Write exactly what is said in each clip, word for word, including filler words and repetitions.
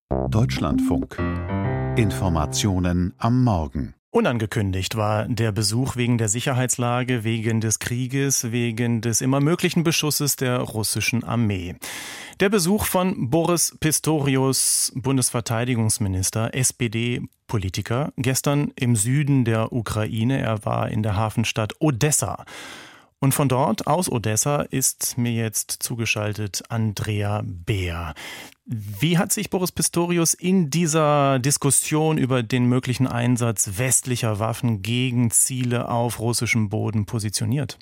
Deutschlandfunk. Informationen am Morgen. Unangekündigt war der Besuch wegen der Sicherheitslage, wegen des Krieges, wegen des immer möglichen Beschusses der russischen Armee. Der Besuch von Boris Pistorius, Bundesverteidigungsminister, S P D-Politiker, gestern im Süden der Ukraine. Er war in der Hafenstadt Odessa. Und von dort, aus Odessa, ist mir jetzt zugeschaltet Andrea Beer. Wie hat sich Boris Pistorius in dieser Diskussion über den möglichen Einsatz westlicher Waffen gegen Ziele auf russischem Boden positioniert?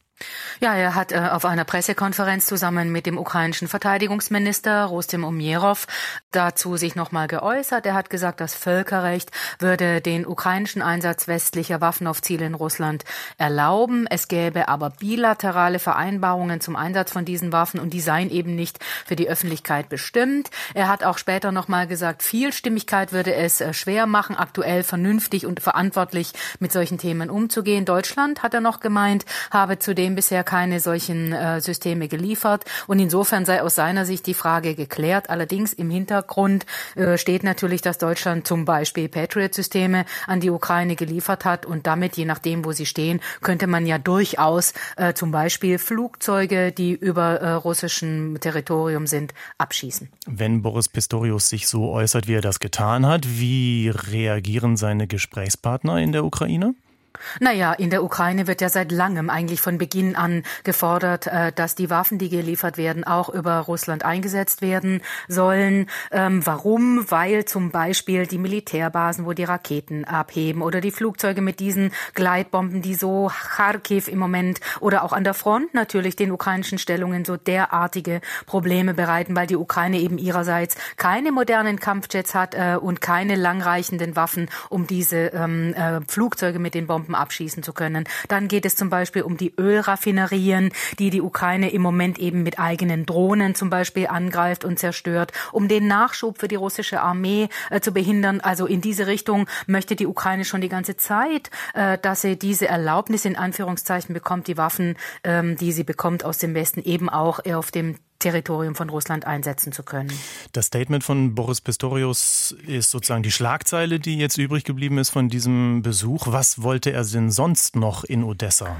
Ja, er hat äh, auf einer Pressekonferenz zusammen mit dem ukrainischen Verteidigungsminister Rustem Umerov dazu sich nochmal geäußert. Er hat gesagt, das Völkerrecht würde den ukrainischen Einsatz westlicher Waffen auf Ziele in Russland erlauben. Es gäbe aber bilaterale Vereinbarungen zum Einsatz von diesen Waffen und die seien eben nicht für die Öffentlichkeit bestimmt. Er hat auch später nochmal gesagt, Vielstimmigkeit würde es äh, schwer machen, aktuell vernünftig und verantwortlich mit solchen Themen umzugehen. Deutschland, hat er noch gemeint, habe zudem bisher keine solchen äh, Systeme geliefert und insofern sei aus seiner Sicht die Frage geklärt. Allerdings im Hintergrund äh, steht natürlich, dass Deutschland zum Beispiel Patriot-Systeme an die Ukraine geliefert hat und damit, je nachdem, wo sie stehen, könnte man ja durchaus äh, zum Beispiel Flugzeuge, die über äh, russischem Territorium sind, abschießen. Wenn Boris Pistorius sich so äußert, wie er das getan hat, wie reagieren seine Gesprächspartner in der Ukraine? Naja, in der Ukraine wird ja seit langem eigentlich von Beginn an gefordert, dass die Waffen, die geliefert werden, auch über Russland eingesetzt werden sollen. Ähm, warum? Weil zum Beispiel die Militärbasen, wo die Raketen abheben oder die Flugzeuge mit diesen Gleitbomben, die so Kharkiv im Moment oder auch an der Front natürlich den ukrainischen Stellungen so derartige Probleme bereiten, weil die Ukraine eben ihrerseits keine modernen Kampfjets hat äh, und keine langreichenden Waffen, um diese ähm, äh, Flugzeuge mit den Bomben abschießen zu können. Dann geht es zum Beispiel um die Ölraffinerien, die die Ukraine im Moment eben mit eigenen Drohnen zum Beispiel angreift und zerstört, um den Nachschub für die russische Armee äh, zu behindern. Also in diese Richtung möchte die Ukraine schon die ganze Zeit, äh, dass sie diese Erlaubnis in Anführungszeichen bekommt, die Waffen, ähm, die sie bekommt aus dem Westen, eben auch auf dem Territorium von Russland einsetzen zu können. Das Statement von Boris Pistorius ist sozusagen die Schlagzeile, die jetzt übrig geblieben ist von diesem Besuch. Was wollte er denn sonst noch in Odessa?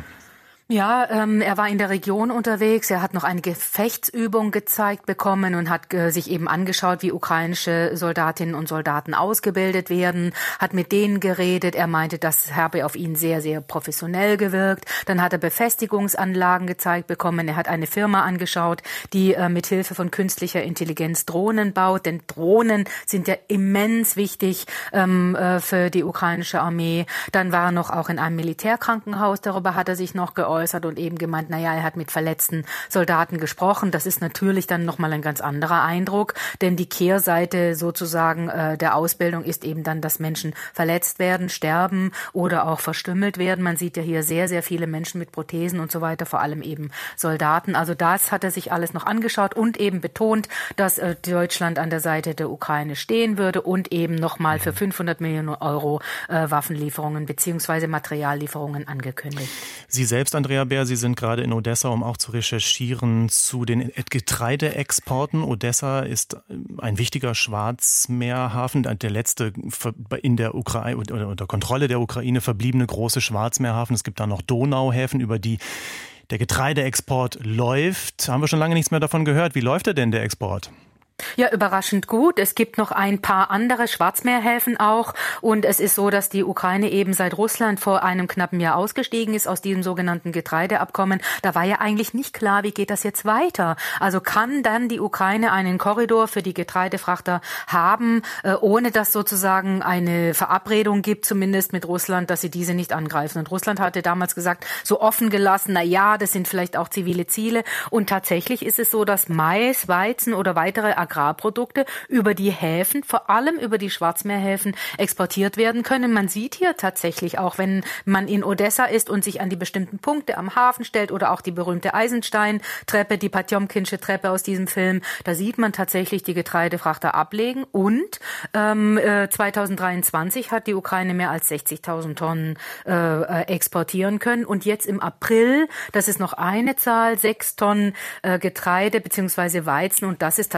Ja, ähm, er war in der Region unterwegs. Er hat noch eine Gefechtsübung gezeigt bekommen und hat äh, sich eben angeschaut, wie ukrainische Soldatinnen und Soldaten ausgebildet werden, hat mit denen geredet. Er meinte, das habe auf ihn sehr, sehr professionell gewirkt. Dann hat er Befestigungsanlagen gezeigt bekommen. Er hat eine Firma angeschaut, die äh, mit Hilfe von künstlicher Intelligenz Drohnen baut. Denn Drohnen sind ja immens wichtig ähm, äh, für die ukrainische Armee. Dann war er noch auch in einem Militärkrankenhaus. Darüber hat er sich noch geäußert. Und eben gemeint, naja, er hat mit verletzten Soldaten gesprochen. Das ist natürlich dann nochmal ein ganz anderer Eindruck, denn die Kehrseite sozusagen äh, der Ausbildung ist eben dann, dass Menschen verletzt werden, sterben oder auch verstümmelt werden. Man sieht ja hier sehr, sehr viele Menschen mit Prothesen und so weiter, vor allem eben Soldaten. Also das hat er sich alles noch angeschaut und eben betont, dass äh, Deutschland an der Seite der Ukraine stehen würde und eben nochmal für fünfhundert Millionen Euro äh, Waffenlieferungen bzw. Materiallieferungen angekündigt. Sie selbst, Andrea Beer, Sie sind gerade in Odessa, um auch zu recherchieren zu den Getreideexporten. Odessa ist ein wichtiger Schwarzmeerhafen, der letzte in der Ukraine oder unter Kontrolle der Ukraine verbliebene große Schwarzmeerhafen. Es gibt da noch Donauhäfen, über die der Getreideexport läuft. Haben wir schon lange nichts mehr davon gehört. Wie läuft er denn, der Export? Ja, überraschend gut. Es gibt noch ein paar andere Schwarzmeerhäfen auch. Und es ist so, dass die Ukraine eben seit Russland vor einem knappen Jahr ausgestiegen ist aus diesem sogenannten Getreideabkommen. Da war ja eigentlich nicht klar, wie geht das jetzt weiter. Also kann dann die Ukraine einen Korridor für die Getreidefrachter haben, ohne dass sozusagen eine Verabredung gibt, zumindest mit Russland, dass sie diese nicht angreifen. Und Russland hatte damals gesagt, so offen gelassen, na ja, das sind vielleicht auch zivile Ziele. Und tatsächlich ist es so, dass Mais, Weizen oder weitere Agrarprodukte über die Häfen, vor allem über die Schwarzmeerhäfen, exportiert werden können. Man sieht hier tatsächlich auch, wenn man in Odessa ist und sich an die bestimmten Punkte am Hafen stellt oder auch die berühmte Eisensteintreppe, die Potjomkinsche Treppe aus diesem Film, da sieht man tatsächlich die Getreidefrachter ablegen. Und ähm, äh, zweitausenddreiundzwanzig hat die Ukraine mehr als sechzigtausend Tonnen äh, exportieren können. Und jetzt im April, das ist noch eine Zahl, sechs Tonnen äh, Getreide bzw. Weizen. Und das ist tatsächlich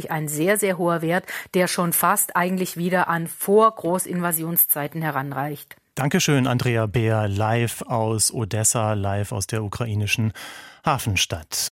wirklich ein sehr, sehr hoher Wert, der schon fast eigentlich wieder an Vor-Großinvasionszeiten heranreicht. Dankeschön, Andrea Beer, live aus Odessa, live aus der ukrainischen Hafenstadt.